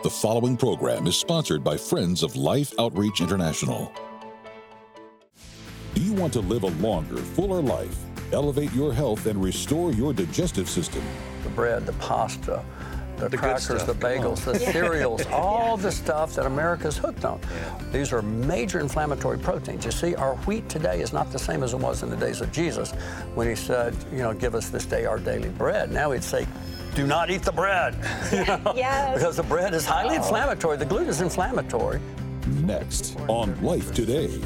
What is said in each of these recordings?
The following program is sponsored by Friends of Life Outreach International. Do you want to live a longer, fuller life, elevate your health, and restore your digestive system? The bread, the pasta, the crackers, the bagels, the cereals, all the stuff that America's hooked on. These are major inflammatory proteins. You see, our wheat today is not the same as it was in the days of Jesus when he said, give us this day our daily bread. Now he'd say, do not eat the bread. Yes. Because the bread is highly inflammatory. The gluten is inflammatory. Next on Life Today.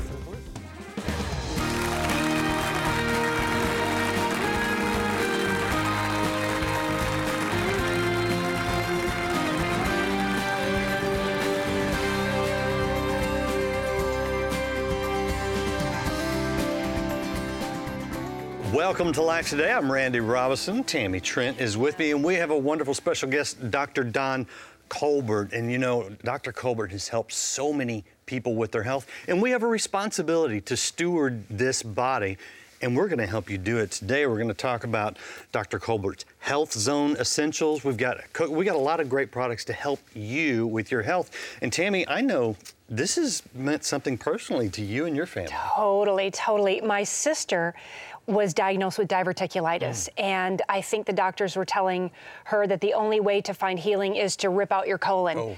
Welcome to Life Today. I'm Randy Robinson. Tammy Trent is with me, and we have a wonderful special guest, Dr. Don Colbert. And Dr. Colbert has helped so many people with their health, and we have a responsibility to steward this body, and we're going to help you do it today. We're going to talk about Dr. Colbert's Health Zone Essentials. We got a lot of great products to help you with your health. And Tammy, I know this has meant something personally to you and your family. Totally. My sister was diagnosed with diverticulitis, and I think the doctors were telling her that the only way to find healing is to rip out your colon.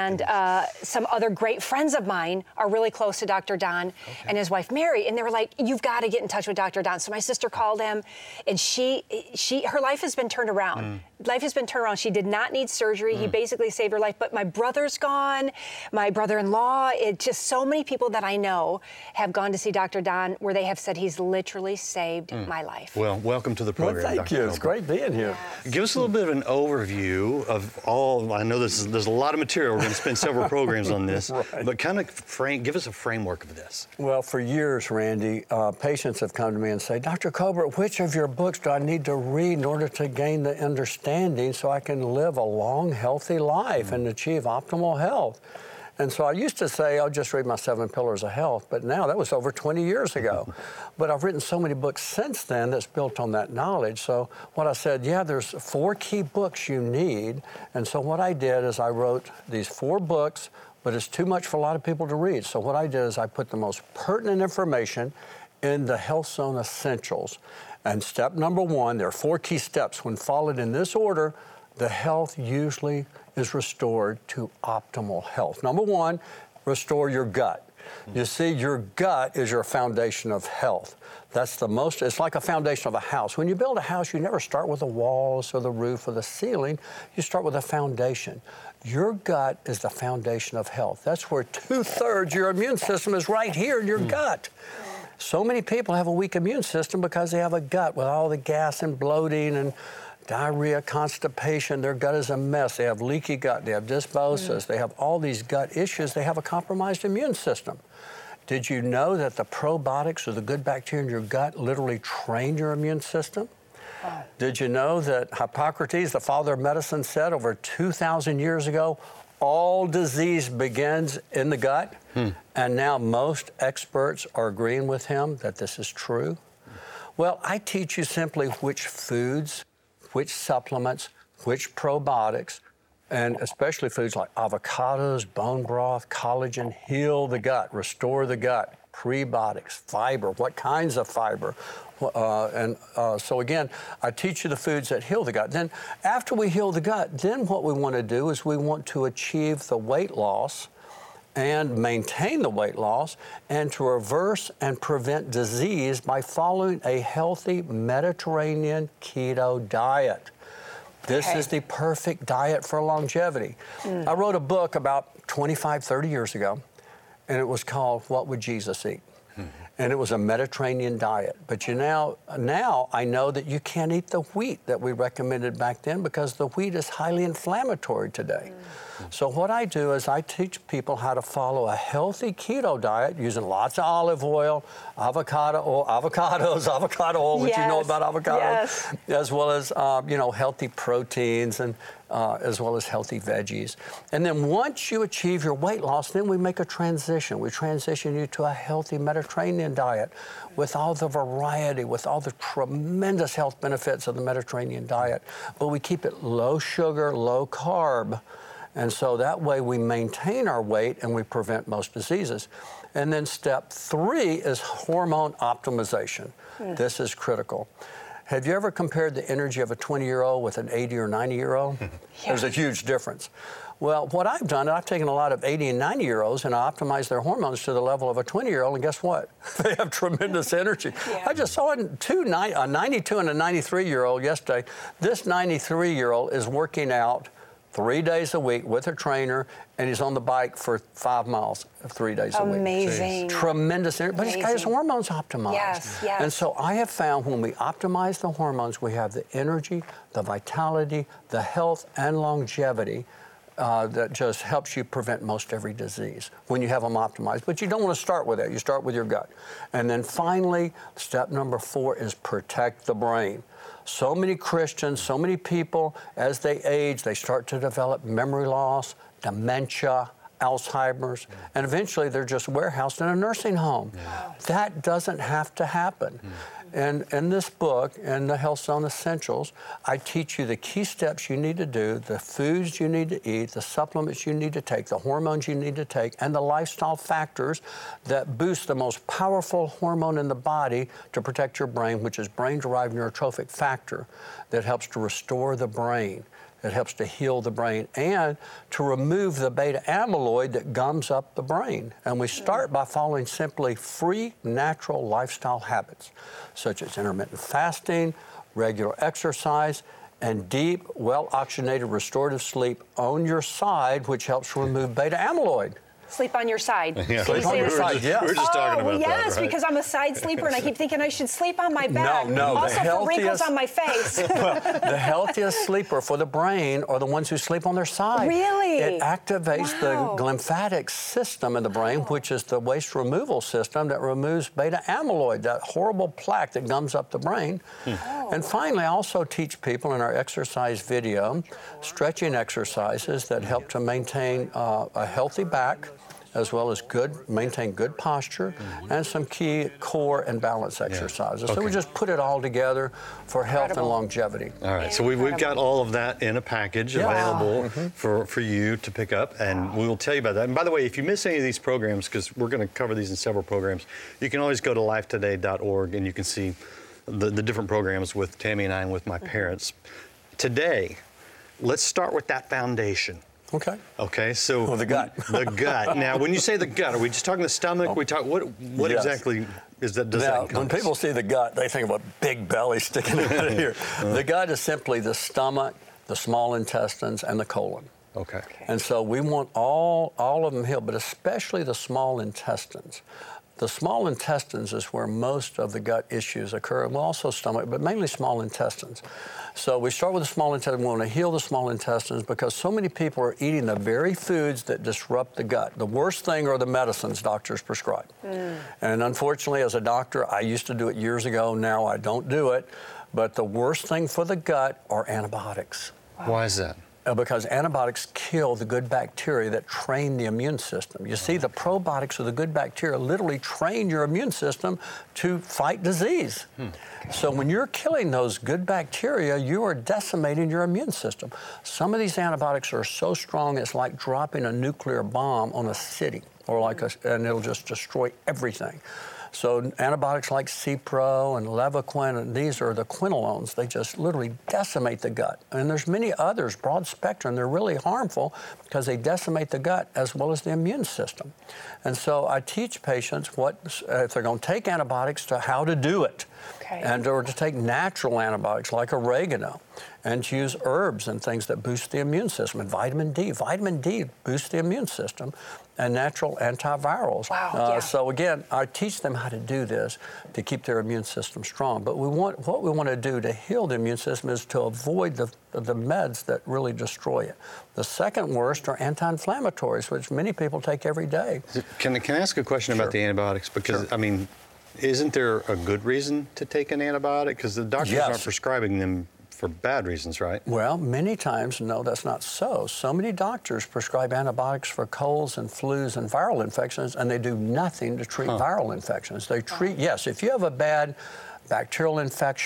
Some other great friends of mine are really close to Dr. Don and his wife Mary, and they were like, you've got to get in touch with Dr. Don. So my sister called him, and her life has been turned around. Life has been turned around. She did not need surgery. He basically saved her life, but my brother's gone, my brother-in-law, just so many people that I know have gone to see Dr. Don where they have said he's literally saved my life. Well, welcome to the program. Well, thank you. Colbert. It's great being here. Give us a little bit of an overview of all. I know there's a lot of material. We're going to spend several programs on this, but kind of give us a framework of this. Well, for years, Randy, patients have come to me and say, Dr. Colbert, which of your books do I need to read in order to gain the understanding so I can live a long, healthy life and achieve optimal health? And so I used to say, I'll just read my 7 Pillars of Health, but now that was over 20 years ago. But I've written so many books since then that's built on that knowledge. So what I said, there's 4 key books you need. And so what I did is I wrote these 4 books, but it's too much for a lot of people to read. So what I did is I put the most pertinent information in the Health Zone Essentials. And step number 1, there are 4 key steps. When followed in this order, the health usually is restored to optimal health. Number 1, restore your gut. You see, your gut is your foundation of health. It's like a foundation of a house. When you build a house, you never start with the walls or the roof or the ceiling. You start with a foundation. Your gut is the foundation of health. That's where 2/3 your immune system is right here in your gut. So many people have a weak immune system because they have a gut with all the gas and bloating and diarrhea, constipation. Their gut is a mess. They have leaky gut. They have dysbiosis. They have all these gut issues. They have a compromised immune system. Did you know that the probiotics, or the good bacteria in your gut, literally train your immune system? Did you know that Hippocrates, the father of medicine, said over 2,000 years ago, all disease begins in the gut? And now most experts are agreeing with him that this is true. Well, I teach you simply which foods, which supplements, which probiotics, and especially foods like avocados, bone broth, collagen, heal the gut, restore the gut, prebiotics, fiber, what kinds of fiber. So again, I teach you the foods that heal the gut. Then after we heal the gut, then what we want to do is we want to achieve the weight loss and maintain the weight loss, and to reverse and prevent disease by following a healthy Mediterranean keto diet. This is the perfect diet for longevity. I wrote a book about 25, 30 years ago, and it was called What Would Jesus Eat? And it was a Mediterranean diet. But now I know that you can't eat the wheat that we recommended back then because the wheat is highly inflammatory today. So what I do is I teach people how to follow a healthy keto diet using lots of olive oil, avocado oil, which you know about avocados, as well as healthy proteins and as well as healthy veggies. And then once you achieve your weight loss, then we make a transition. We transition you to a healthy Mediterranean diet with all the variety, with all the tremendous health benefits of the Mediterranean diet. But we keep it low sugar, low carb. And so that way we maintain our weight and we prevent most diseases. And then step 3 is hormone optimization. This is critical. Have you ever compared the energy of a 20-year-old with an 80 or 90-year-old? There's a huge difference. Well, what I've done, I've taken a lot of 80 and 90-year-olds and I optimized their hormones to the level of a 20-year-old, and guess what? They have tremendous energy. I just saw a 92 and a 93-year-old yesterday. This 93-year-old is working out 3 days a week with a trainer, and he's on the bike for 5 miles 3 days a week. Amazing. Tremendous energy, but he's got his hormones optimized. Yes, yes. And so I have found when we optimize the hormones, we have the energy, the vitality, the health, and longevity that just helps you prevent most every disease when you have them optimized. But you don't want to start with that. You start with your gut. And then finally, step number 4 is protect the brain. So many Christians, so many people, as they age, they start to develop memory loss, dementia, Alzheimer's, and eventually they're just warehoused in a nursing home. That doesn't have to happen. And in this book, in the Health Zone Essentials, I teach you the key steps you need to do, the foods you need to eat, the supplements you need to take, the hormones you need to take, and the lifestyle factors that boost the most powerful hormone in the body to protect your brain, which is brain-derived neurotrophic factor that helps to restore the brain. It helps to heal the brain and to remove the beta amyloid that gums up the brain. And we start by following simply free, natural lifestyle habits, such as intermittent fasting, regular exercise, and deep, well-oxygenated restorative sleep on your side, which helps remove beta amyloid. Sleep on your side. Yeah. Sleep on your side, yes. We were just talking about that, yes, right? because I'm a side sleeper and I keep thinking I should sleep on my back. No, also for wrinkles on my face. The healthiest sleeper for the brain are the ones who sleep on their side. Really? It activates the lymphatic system in the brain, which is the waste removal system that removes beta amyloid, that horrible plaque that gums up the brain. And finally, I also teach people in our exercise video stretching exercises that help to maintain a healthy back, as well as maintain good posture, and some key core and balance exercises. So we just put it all together for health and longevity. All right, so we've got all of that in a package available for you to pick up, and we will tell you about that. And by the way, if you miss any of these programs, because we're going to cover these in several programs, you can always go to lifetoday.org and you can see the different programs with Tammy and I and with my parents. Today, let's start with that foundation. Okay, so the gut. The gut. Now, when you say the gut, are we just talking the stomach? We talk what exactly is that? Does that encompass? When people see the gut, they think of a big belly sticking out of here. The gut is simply the stomach, the small intestines, and the colon. Okay. And so we want all of them healed, but especially the small intestines. The small intestines is where most of the gut issues occur, and also stomach, but mainly small intestines. So we start with the small intestines. We want to heal the small intestines because so many people are eating the very foods that disrupt the gut. The worst thing are the medicines doctors prescribe. And unfortunately, as a doctor, I used to do it years ago. Now I don't do it. But the worst thing for the gut are antibiotics. Why is that? Because antibiotics kill the good bacteria that train the immune system. You see, the probiotics or the good bacteria literally train your immune system to fight disease. So when you're killing those good bacteria, you are decimating your immune system. Some of these antibiotics are so strong, it's like dropping a nuclear bomb on a city, and it'll just destroy everything. So antibiotics like Cipro and Levaquin, and these are the quinolones. They just literally decimate the gut. And there's many others, broad spectrum. They're really harmful because they decimate the gut as well as the immune system. And so I teach patients if they're going to take antibiotics, to how to do it. Or to take natural antibiotics like oregano, and to use herbs and things that boost the immune system, and vitamin D. Vitamin D boosts the immune system, and natural antivirals. So again, I teach them how to do this to keep their immune system strong. But what we want to do to heal the immune system is to avoid the meds that really destroy it. The second worst are anti-inflammatories, which many people take every day. Can I ask a question about the antibiotics? Because, I mean, isn't there a good reason to take an antibiotic? Because the doctors aren't prescribing them for bad reasons, right? Well, many times, no, that's not so. So many doctors prescribe antibiotics for colds and flus and viral infections, and they do nothing to treat viral infections. They treat, yes, if you have a bad bacterial infection,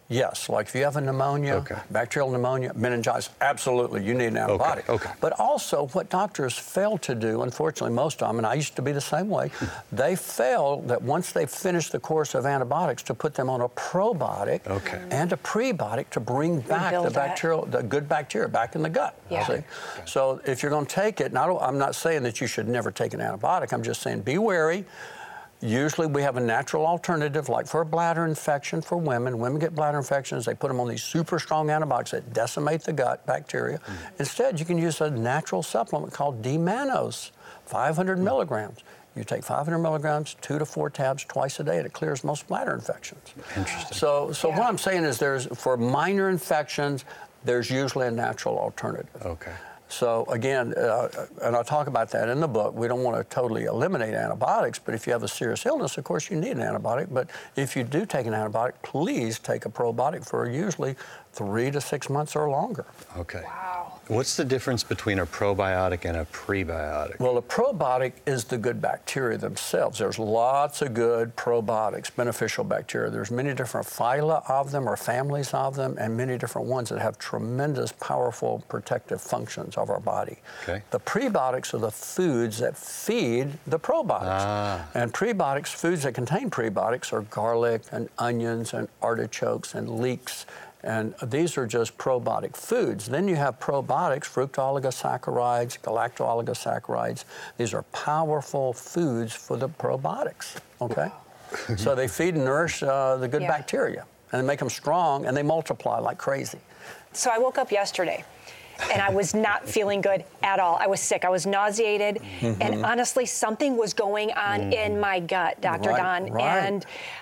Yes, like if you have a pneumonia, bacterial pneumonia, meningitis, absolutely, you need an antibiotic. Okay. But also what doctors fail to do, unfortunately most of them, and I used to be the same way, they fail that once they've finished the course of antibiotics to put them on a probiotic and a prebiotic to bring back the good bacteria back in the gut. Yeah. See? So if you're going to take it, I'm not saying that you should never take an antibiotic, I'm just saying be wary. Usually we have a natural alternative, like for a bladder infection for women. Women get bladder infections, they put them on these super strong antibiotics that decimate the gut bacteria. Instead, you can use a natural supplement called D-mannose, 500 milligrams. You take 500 milligrams, 2 to 4 tabs twice a day, and it clears most bladder infections. Interesting. So what I'm saying is for minor infections, there's usually a natural alternative. Okay. So again, and I'll talk about that in the book, we don't want to totally eliminate antibiotics, but if you have a serious illness, of course you need an antibiotic. But if you do take an antibiotic, please take a probiotic for usually 3 to 6 months or longer. Okay. Wow. What's the difference between a probiotic and a prebiotic? Well, a probiotic is the good bacteria themselves. There's lots of good probiotics, beneficial bacteria. There's many different phyla of them or families of them, and many different ones that have tremendous, powerful protective functions of our body. Okay. The prebiotics are the foods that feed the probiotics. And prebiotics, foods that contain prebiotics are garlic and onions and artichokes and leeks. And these are just probiotic foods. Then you have probiotics, fructooligosaccharides, galactooligosaccharides. These are powerful foods for the probiotics, okay? So they feed and nourish the good bacteria, and they make them strong, and they multiply like crazy. So I woke up yesterday, and I was not feeling good at all. I was sick. I was nauseated. And honestly, something was going on in my gut, Dr. Don. And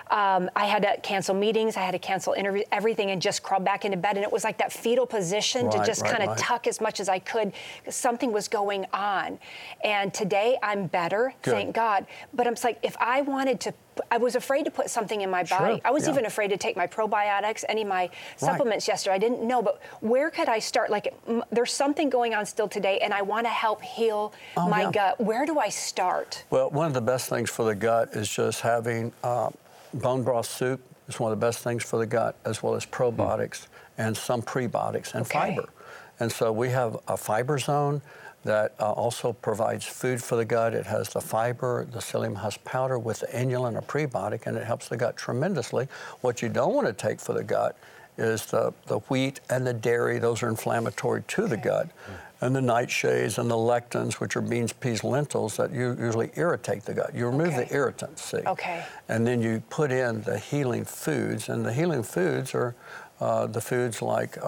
I had to cancel meetings. I had to cancel interviews, everything, and just crawl back into bed. And it was like that fetal position to just kind of tuck as much as I could. Something was going on. And today I'm better, thank God. But I'm like, if I wanted to, I was afraid to put something in my body. I was even afraid to take my probiotics, any of my supplements yesterday. I didn't know, but where could I start? Like, there's something going on still today, and I want to help heal my gut. Where do I start? Well, one of the best things for the gut is just having bone broth soup. It's one of the best things for the gut, as well as probiotics and some prebiotics and fiber. And so we have a fiber zone that also provides food for the gut. It has the fiber, the psyllium husk powder with the inulin, a prebiotic, and it helps the gut tremendously. What you don't want to take for the gut is the wheat and the dairy. Those are inflammatory to the gut. And the nightshades and the lectins, which are beans, peas, lentils, that usually irritate the gut. You remove the irritants, see? And then you put in the healing foods, and the healing foods are the foods like,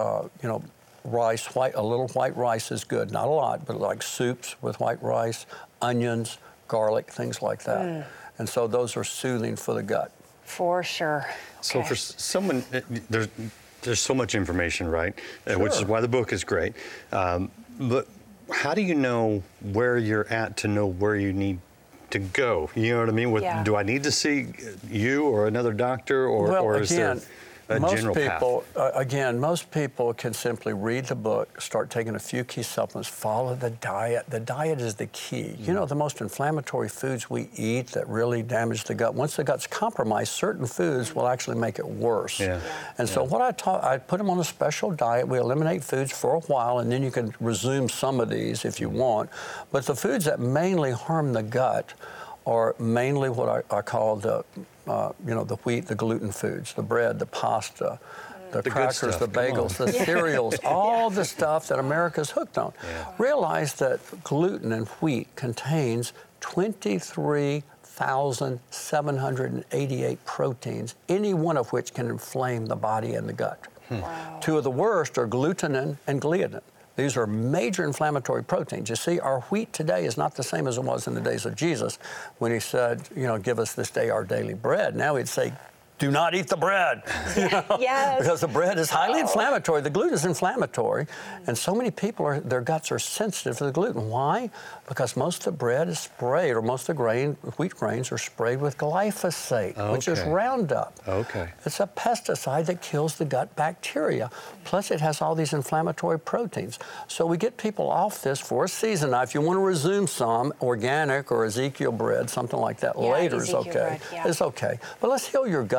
rice, a little white rice is good, not a lot, but like soups with white rice, onions, garlic, things like that. And so those are soothing for the gut. For sure. So for someone, there's so much information, right? Which is why the book is great. But how do you know where you're at to know where you need to go? You know what I mean? Do I need to see you or another doctor, or is there a general path? Most people can simply read the book, start taking a few key supplements, follow the diet. The diet is the key. You know, the most inflammatory foods we eat that really damage the gut, once the gut's compromised, certain foods will actually make it worse. And so what I put them on a special diet. We eliminate foods for a while, and then you can resume some of these if you want. But the foods that mainly harm the gut are mainly what I call the wheat, the gluten foods, the bread, the pasta, the crackers, the bagels, the cereals, all the stuff that America's hooked on. Realize that gluten and wheat contains 23,788 proteins, any one of which can inflame the body and the gut. Two of the worst are glutenin and gliadin. These are major inflammatory proteins. You see, our wheat today is not the same as it was in the days of Jesus when he said, give us this day our daily bread. Now he'd say, do not eat the bread. Because the bread is highly inflammatory. The gluten is inflammatory. And so many people, their guts are sensitive to the gluten. Why? Because most of the bread is sprayed, or most of the wheat grains are sprayed with glyphosate, which is Roundup. It's a pesticide that kills the gut bacteria. Plus, it has all these inflammatory proteins. So we get people off this for a season. Now, if you want to resume some organic or Ezekiel bread, something like that later is okay. It's okay. But let's heal your gut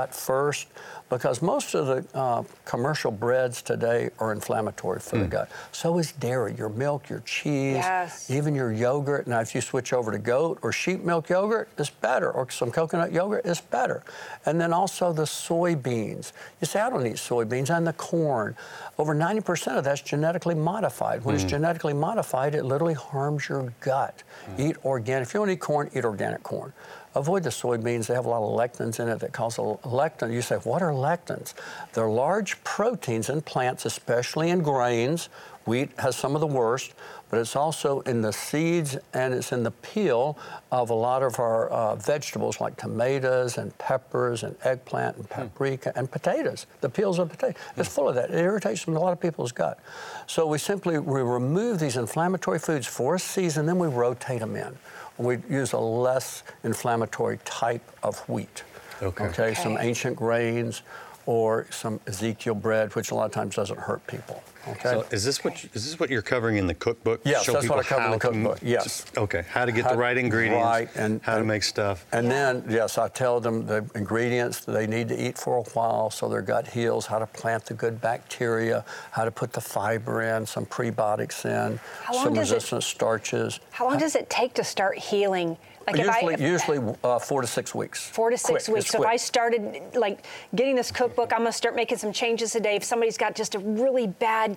gut first, because most of the commercial breads today are inflammatory for the gut. So is dairy, your milk, your cheese, even your yogurt. Now, if you switch over to goat or sheep milk yogurt, it's better, or some coconut yogurt, it's better. And then also the soybeans. You say, I don't eat soybeans, and the corn. Over 90% of that's genetically modified. When it's genetically modified, it literally harms your gut. Eat organic. If you don't eat corn, eat organic corn. Avoid the soybeans. They have a lot of lectins in it that cause a lectin. You say, what are lectins? They're large proteins in plants, especially in grains. Wheat has some of the worst, but it's also in the seeds and it's in the peel of a lot of our vegetables like tomatoes and peppers and eggplant and paprika and potatoes. The peels of potatoes. It's full of that. It irritates a lot of people's gut. So we remove these inflammatory foods for a season, then we rotate them in. We use a less inflammatory type of wheat. Okay, some ancient grains or some Ezekiel bread, which a lot of times doesn't hurt people. Okay. So is this what you're covering in the cookbook? Yes, that's what I cover in the cookbook. Yes. Okay. How to get the right ingredients. Right, and how to make stuff. And then, yes, I tell them the ingredients that they need to eat for a while so their gut heals, how to plant the good bacteria, how to put the fiber in, some prebiotics in, some resistant starches. How long does it take to start healing? Like usually 4 to 6 weeks. 4 to 6 weeks. So if I started like getting this cookbook, I'm going to start making some changes today. If somebody's got just a really bad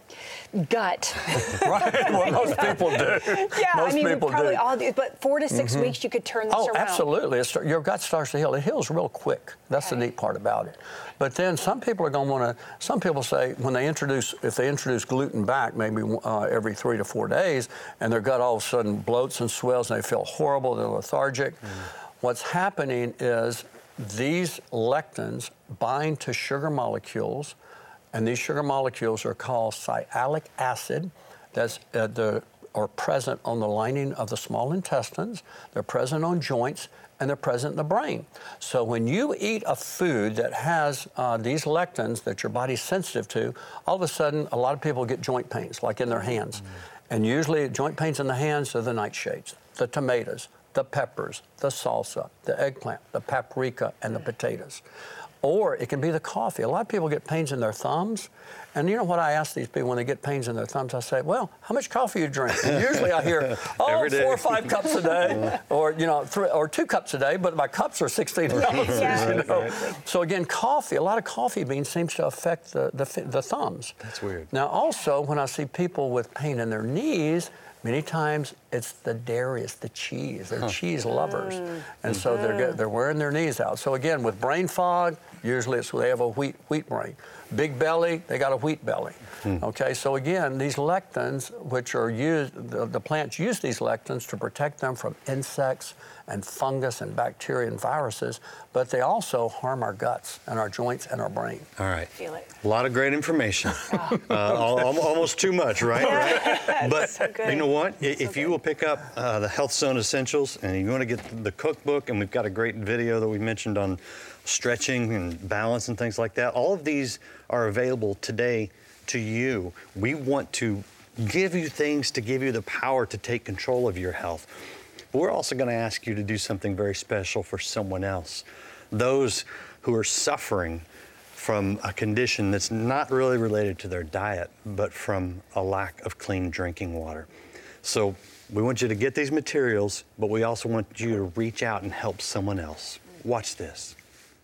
gut. Right. Well, most people do. Yeah, most we people probably do. all do. But 4 to 6 weeks, you could turn this around. Oh, absolutely. Your gut starts to heal. It heals real quick. That's the neat part about it. But then some people are going to want to. Some people say if they introduce gluten back, maybe every 3 to 4 days, and their gut all of a sudden bloats and swells, and they feel horrible. They're lethargic. What's happening is these lectins bind to sugar molecules, and these sugar molecules are called sialic acid. That's are present on the lining of the small intestines. They're present on joints, and they're present in the brain. So when you eat a food that has these lectins that your body's sensitive to, all of a sudden a lot of people get joint pains, like in their hands. And usually joint pains in the hands are the nightshades, the tomatoes, the peppers, the salsa, the eggplant, the paprika, and the potatoes. Or it can be the coffee. A lot of people get pains in their thumbs. And you know what I ask these people when they get pains in their thumbs? I say, well, how much coffee you drink? And usually I hear, 4 or 5 cups a day, or 3 or 2 cups a day, but my cups are 16 ounces. Yeah. So again, coffee, a lot of coffee beans seems to affect the thumbs. That's weird. Now also, when I see people with pain in their knees, many times it's the dairy, it's the cheese. They're cheese lovers. And so they're wearing their knees out. So again, with brain fog, usually they have a wheat brain. Big belly, they got a wheat belly. Okay, so again, these lectins, which are used, the plants use these lectins to protect them from insects and fungus and bacteria and viruses, but they also harm our guts and our joints and our brain. All right. Feel it. A lot of great information. Almost too much, right? But so you know what? If you will pick up the Health Zone Essentials and you want to get the cookbook, and we've got a great video that we mentioned on stretching and balance and things like that, all of these are available today to you. We want to give you things to give you the power to take control of your health. But we're also going to ask you to do something very special for someone else. Those who are suffering from a condition that's not really related to their diet, but from a lack of clean drinking water. So we want you to get these materials, but we also want you to reach out and help someone else. Watch this.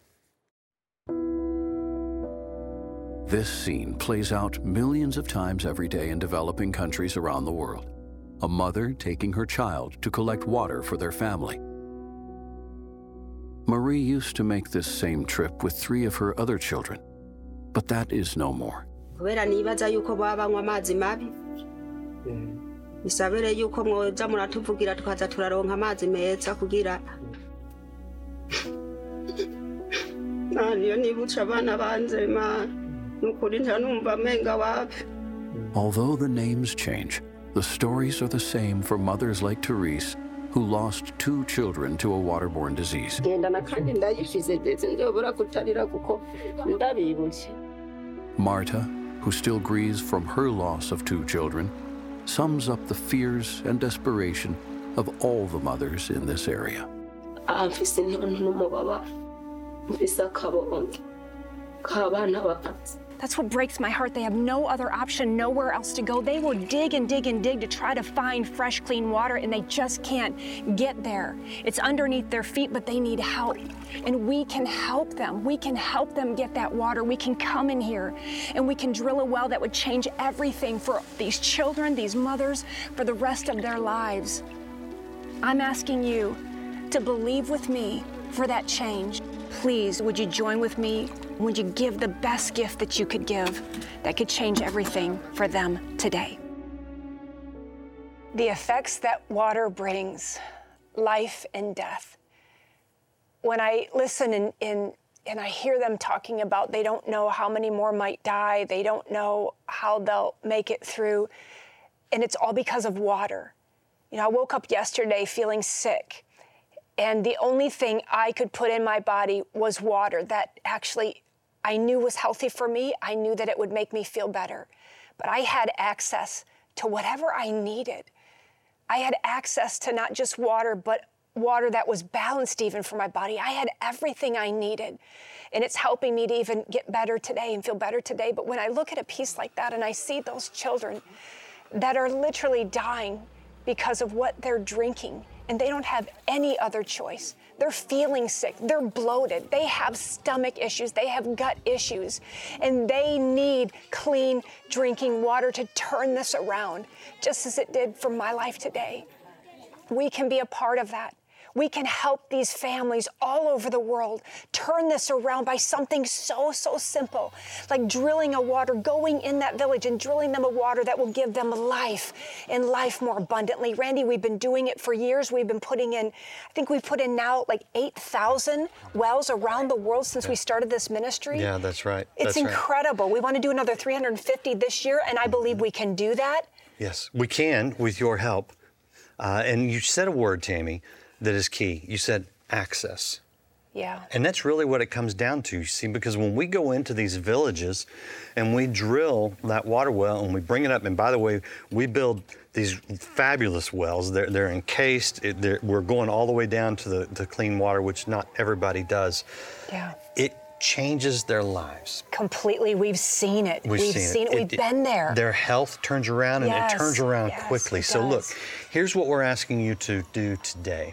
This scene plays out millions of times every day in developing countries around the world. A mother taking her child to collect water for their family. Marie used to make this same trip with 3 of her other children, but that is no more. kubera nibaza yuko baba banywa amazi mabi isabere yuko mwoza muratuvugira tukaza turaronka amazi meza kugira niyo nibutsa abana banze nukuri ntanumva menga wapi. Although the names change, the stories are the same for mothers like Therese, who lost 2 children to a waterborne disease. Marta, who still grieves from her loss of 2 children, sums up the fears and desperation of all the mothers in this area. k'abana bapfa. That's what breaks my heart. They have no other option, nowhere else to go. They will dig and dig and dig to try to find fresh, clean water, and they just can't get there. It's underneath their feet, but they need help. And we can help them. We can help them get that water. We can come in here and we can drill a well that would change everything for these children, these mothers, for the rest of their lives. I'm asking you to believe with me for that change. Please, would you join with me? Would you give the best gift that you could give that could change everything for them today? The effects that water brings, life and death. When I listen and I hear them talking about they don't know how many more might die, they don't know how they'll make it through, and it's all because of water. You know, I woke up yesterday feeling sick, and the only thing I could put in my body was water that actually I knew was healthy for me. I knew that it would make me feel better. But I had access to whatever I needed. I had access to not just water, but water that was balanced even for my body. I had everything I needed. And it's helping me to even get better today and feel better today. But when I look at a piece like that and I see those children that are literally dying because of what they're drinking, and they don't have any other choice. They're feeling sick, they're bloated, they have stomach issues, they have gut issues, and they need clean drinking water to turn this around, just as it did for my life today. We can be a part of that. We can help these families all over the world turn this around by something so simple, like drilling a water, going in that village and drilling them a water that will give them life and life more abundantly. Randy, we've been doing it for years. We've been putting in, I think we've put in now like 8,000 wells around the world since we started this ministry. Yeah, that's right. It's incredible. Right. We want to do another 350 this year, and I believe we can do that. Yes, we can with your help. And you said a word, Tammy, that is key. You said access. Yeah. And that's really what it comes down to, you see, because when we go into these villages and we drill that water well and we bring it up, and by the way, we build these fabulous wells. They're encased. We're going all the way down to the clean water, which not everybody does. Yeah. It changes their lives. Completely. We've seen it. We've seen it. We've been there. Their health turns around, and it turns around quickly. So look, here's what we're asking you to do today.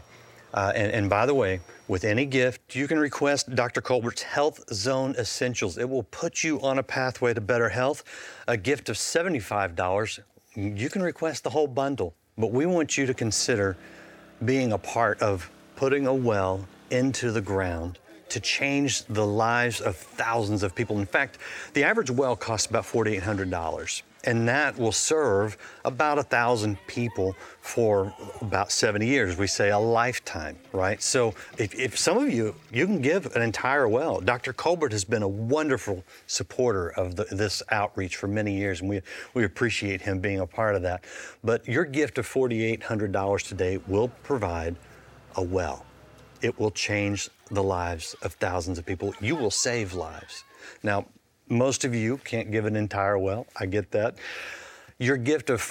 And by the way, with any gift, you can request Dr. Colbert's Health Zone Essentials. It will put you on a pathway to better health. A gift of $75, you can request the whole bundle. But we want you to consider being a part of putting a well into the ground to change the lives of thousands of people. In fact, the average well costs about $4,800. And that will serve about 1,000 people for about 70 years. We say a lifetime, right? So if some of you can give an entire well. Dr. Colbert has been a wonderful supporter of this outreach for many years, and we appreciate him being a part of that. But your gift of $4,800 today will provide a well. It will change the lives of thousands of people. You will save lives. Now, most of you can't give an entire well. I get that. Your gift of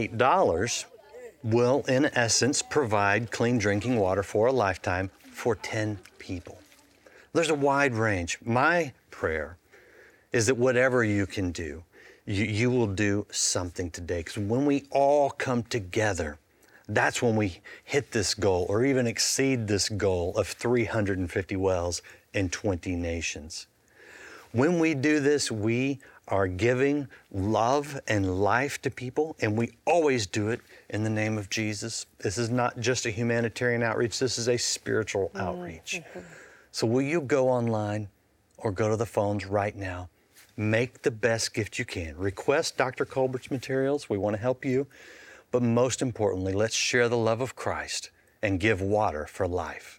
$48 will, in essence, provide clean drinking water for a lifetime for 10 people. There's a wide range. My prayer is that whatever you can do, you will do something today. Because when we all come together, that's when we hit this goal or even exceed this goal of 350 wells in 20 nations. When we do this, we are giving love and life to people, and we always do it in the name of Jesus. This is not just a humanitarian outreach, this is a spiritual outreach. So will you go online or go to the phones right now? Make the best gift you can. Request Dr. Colbert's materials. We want to help you. But most importantly, let's share the love of Christ and give water for life.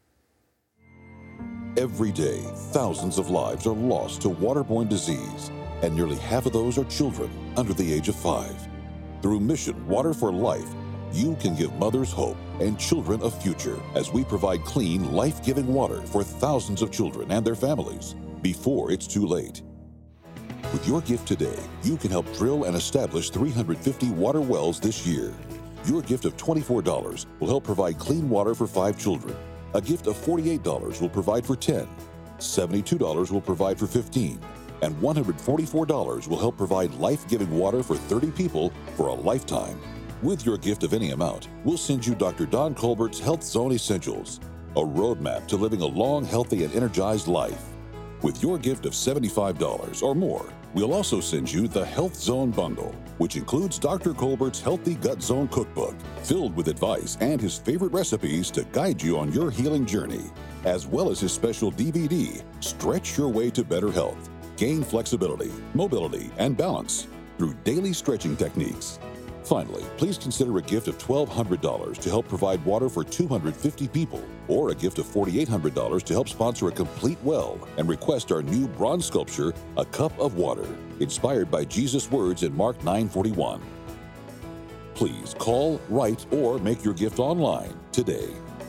Every day, thousands of lives are lost to waterborne disease, and nearly half of those are children under the age of 5. Through Mission Water for Life, you can give mothers hope and children a future as we provide clean, life-giving water for thousands of children and their families before it's too late. With your gift today, you can help drill and establish 350 water wells this year. Your gift of $24 will help provide clean water for 5 children. A gift of $48 will provide for 10. $72 will provide for 15, and $144 will help provide life-giving water for 30 people for a lifetime. With your gift of any amount, we'll send you Dr. Don Colbert's Health Zone Essentials, a roadmap to living a long, healthy, and energized life. With your gift of $75 or more, we'll also send you the Health Zone Bundle, which includes Dr. Colbert's Healthy Gut Zone Cookbook, filled with advice and his favorite recipes to guide you on your healing journey, as well as his special DVD, Stretch Your Way to Better Health. Gain flexibility, mobility, and balance through daily stretching techniques. Finally, please consider a gift of $1,200 to help provide water for 250 people, or a gift of $4,800 to help sponsor a complete well and request our new bronze sculpture, A Cup of Water, inspired by Jesus' words in Mark 9:41. Please call, write, or make your gift online today.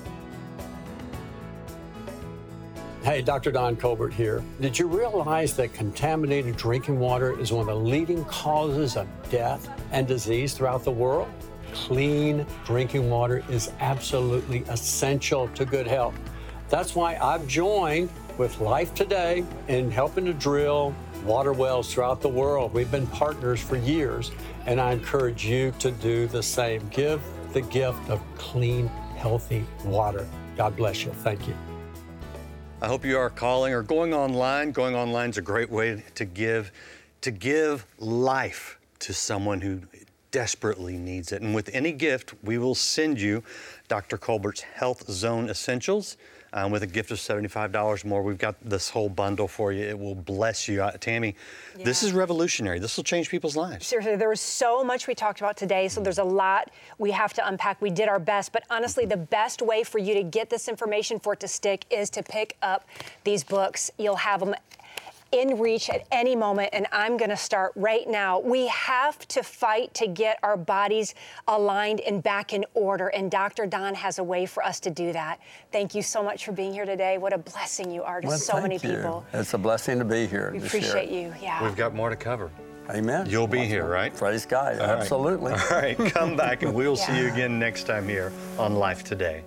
Hey, Dr. Don Colbert here. Did you realize that contaminated drinking water is one of the leading causes of death and disease throughout the world? Clean drinking water is absolutely essential to good health. That's why I've joined with Life Today in helping to drill water wells throughout the world. We've been partners for years, and I encourage you to do the same. Give the gift of clean, healthy water. God bless you. Thank you. I hope you are calling or going online. Going online is a great way to give life to someone who desperately needs it. And with any gift, we will send you Dr. Colbert's Health Zone Essentials with a gift of $75 more. We've got this whole bundle for you. It will bless you. Tammy, This is revolutionary. This will change people's lives. Seriously, there was so much we talked about today, so there's a lot we have to unpack. We did our best, but honestly, the best way for you to get this information, for it to stick, is to pick up these books. You'll have them in reach at any moment, and I'm going to start right now. We have to fight to get our bodies aligned and back in order, and Dr. Don has a way for us to do that. Thank you so much for being here today. What a blessing you are to so many people. It's a blessing to be here. We appreciate you. Yeah. We've got more to cover. Amen. You'll be here, right? Praise God. Absolutely. All right, come back, and we'll see you again next time here on Life Today.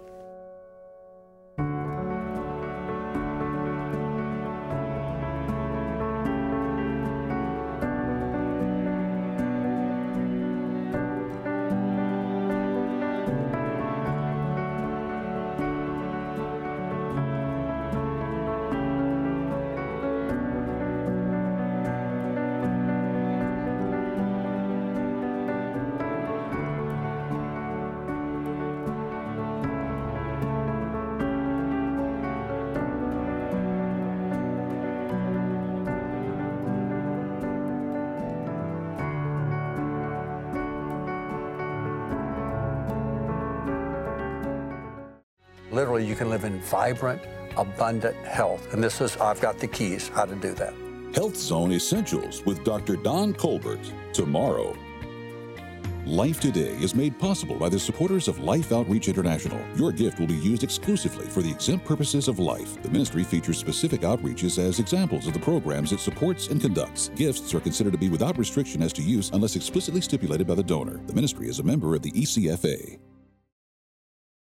Literally, you can live in vibrant, abundant health. And I've got the keys how to do that. Health Zone Essentials with Dr. Don Colbert, tomorrow. Life Today is made possible by the supporters of Life Outreach International. Your gift will be used exclusively for the exempt purposes of life. The ministry features specific outreaches as examples of the programs it supports and conducts. Gifts are considered to be without restriction as to use unless explicitly stipulated by the donor. The ministry is a member of the ECFA.